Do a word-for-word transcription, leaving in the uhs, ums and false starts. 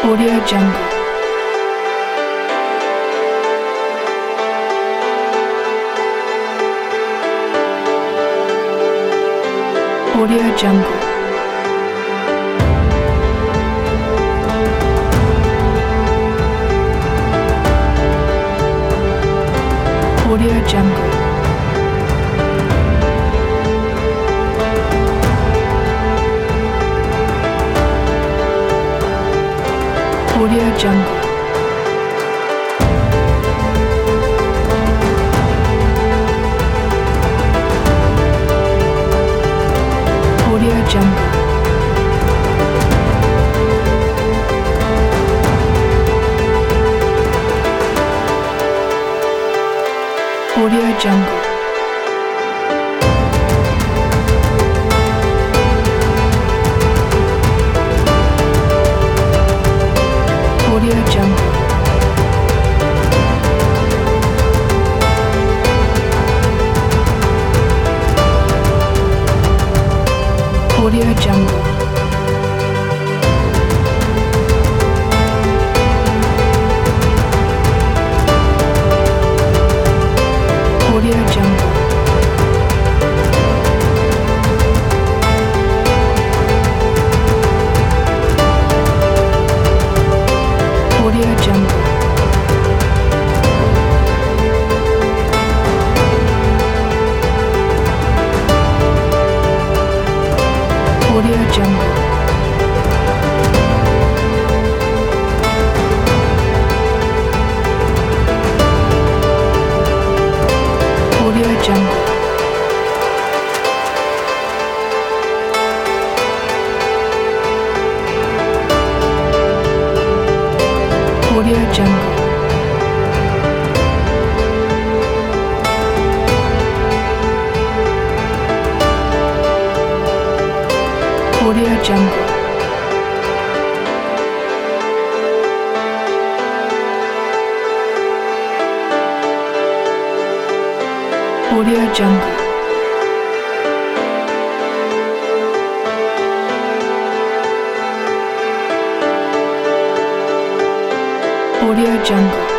Audio Jungle. Audio Jungle. Audio Jungle. Audio Jungle. Audio Jungle. Audio Jungle. Audio Jungle. Audio Jungle. Audio Jungle. Audio Jungle. Audio Jungle. Audio Jungle. Audio Jungle. Audio Jungle. Audio Jungle. Audio Jungle.